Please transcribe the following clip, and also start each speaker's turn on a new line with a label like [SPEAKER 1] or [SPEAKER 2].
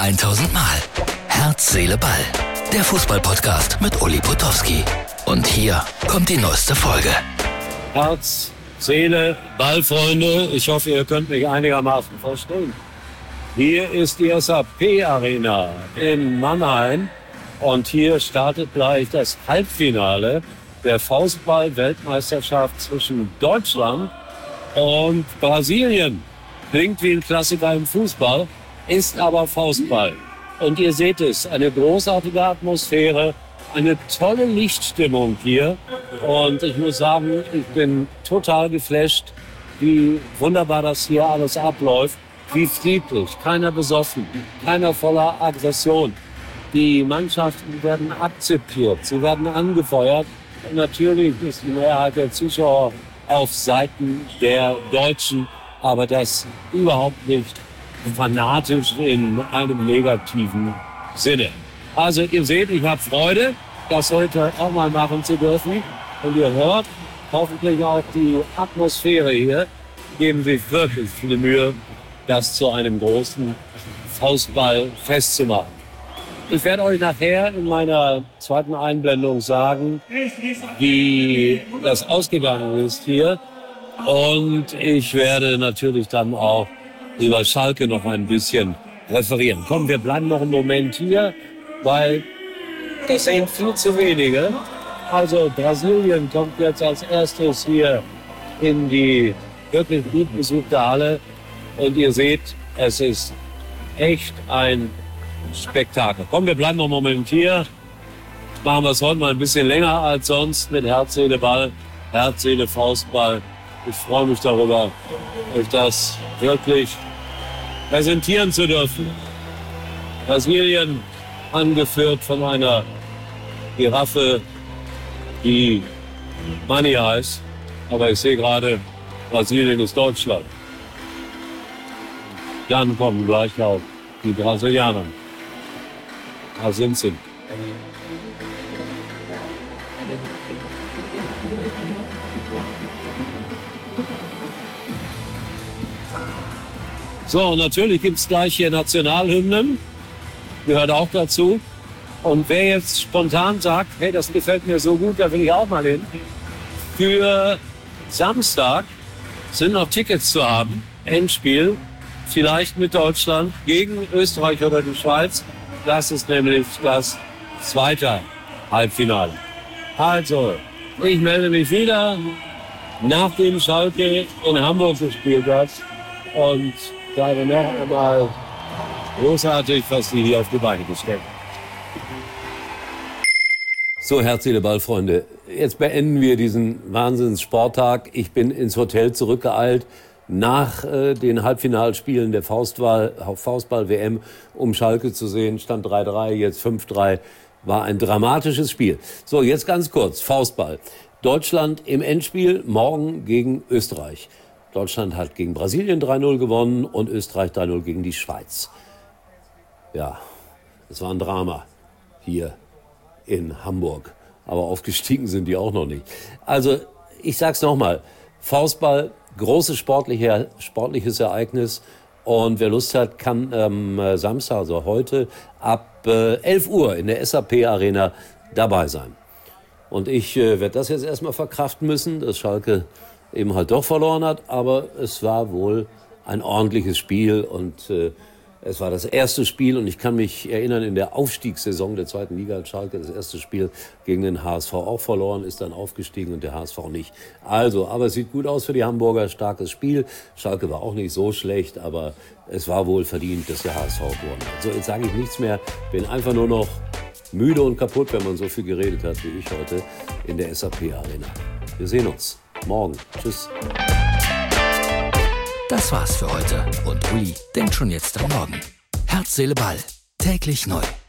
[SPEAKER 1] 1000 Mal. Herz, Seele, Ball. Der Fußball-Podcast mit Uli Potowski. Und hier kommt die neueste Folge.
[SPEAKER 2] Herz, Seele, Ball, Freunde. Ich hoffe, ihr könnt mich einigermaßen verstehen. Hier ist die SAP-Arena in Mannheim. Und hier startet gleich das Halbfinale der Faustball-Weltmeisterschaft zwischen Deutschland und Brasilien. Klingt wie ein Klassiker im Fußball, ist aber Faustball. Und ihr seht es, eine großartige Atmosphäre, eine tolle Lichtstimmung hier. Und ich muss sagen, ich bin total geflasht, wie wunderbar das hier alles abläuft. Wie friedlich, keiner besoffen, keiner voller Aggression. Die Mannschaften werden akzeptiert, sie werden angefeuert. Und natürlich ist die Mehrheit der Zuschauer auf Seiten der Deutschen, aber das überhaupt nicht fanatisch in einem negativen Sinne. Also ihr seht, ich habe Freude, das heute auch mal machen zu dürfen. Und ihr hört hoffentlich auch die Atmosphäre hier. Geben sich wirklich viel Mühe, das zu einem großen Faustball festzumachen. Ich werde euch nachher in meiner zweiten Einblendung sagen, wie das ausgegangen ist hier. Und ich werde natürlich dann auch über Schalke noch ein bisschen referieren. Komm, wir bleiben noch einen Moment hier, weil das sind viel zu wenige. Also Brasilien kommt jetzt als erstes hier in die wirklich gut besuchte Halle. Und ihr seht, es ist echt ein Spektakel. Komm, wir bleiben noch einen Moment hier. Machen wir es heute mal ein bisschen länger als sonst mit Herz, Seele, Ball, Herz, Seele, Faustball. Ich freue mich darüber, euch das wirklich präsentieren zu dürfen. Brasilien angeführt von einer Giraffe, die Manni heißt. Aber ich sehe gerade, Brasilien ist Deutschland. Dann kommen gleich auch die Brasilianer. Da sind sie. So, und natürlich gibt es gleich hier Nationalhymnen. Gehört auch dazu. Und wer jetzt spontan sagt, hey, das gefällt mir so gut, da will ich auch mal hin. Für Samstag sind noch Tickets zu haben. Endspiel. Vielleicht mit Deutschland gegen Österreich oder die Schweiz. Das ist nämlich das zweite Halbfinale. Also, ich melde mich wieder, nachdem Schalke in Hamburg gespielt hat. Und sage noch einmal großartig, was die hier auf die Beine gestellt haben. So, Herz, Seele, Ball, Freunde. Jetzt beenden wir diesen Wahnsinns-Sporttag. Ich bin ins Hotel zurückgeeilt. Nach den Halbfinalspielen der Faustball-WM, um Schalke zu sehen, stand 3-3, jetzt 5-3, war ein dramatisches Spiel. So, jetzt ganz kurz, Faustball. Deutschland im Endspiel morgen gegen Österreich. Deutschland hat gegen Brasilien 3-0 gewonnen und Österreich 3-0 gegen die Schweiz. Ja, es war ein Drama hier in Hamburg. Aber aufgestiegen sind die auch noch nicht. Also, ich sag's nochmal, Faustball, großes sportliches Ereignis. Und wer Lust hat, kann am Samstag, also heute, ab 11 Uhr in der SAP-Arena dabei sein. Und ich werde das jetzt erstmal verkraften müssen, dass Schalke eben halt doch verloren hat. Aber es war wohl ein ordentliches Spiel und es war das erste Spiel. Und ich kann mich erinnern, in der Aufstiegssaison der zweiten Liga hat Schalke das erste Spiel gegen den HSV auch verloren, ist dann aufgestiegen und der HSV nicht. Also, aber es sieht gut aus für die Hamburger, starkes Spiel. Schalke war auch nicht so schlecht, aber es war wohl verdient, dass der HSV gewonnen hat. So, jetzt sage ich nichts mehr, bin einfach nur noch müde und kaputt, wenn man so viel geredet hat wie ich heute in der SAP-Arena. Wir sehen uns morgen. Tschüss.
[SPEAKER 1] Das war's für heute. Und Uli denkt schon jetzt am Morgen. Herz, Seele, Ball. Täglich neu.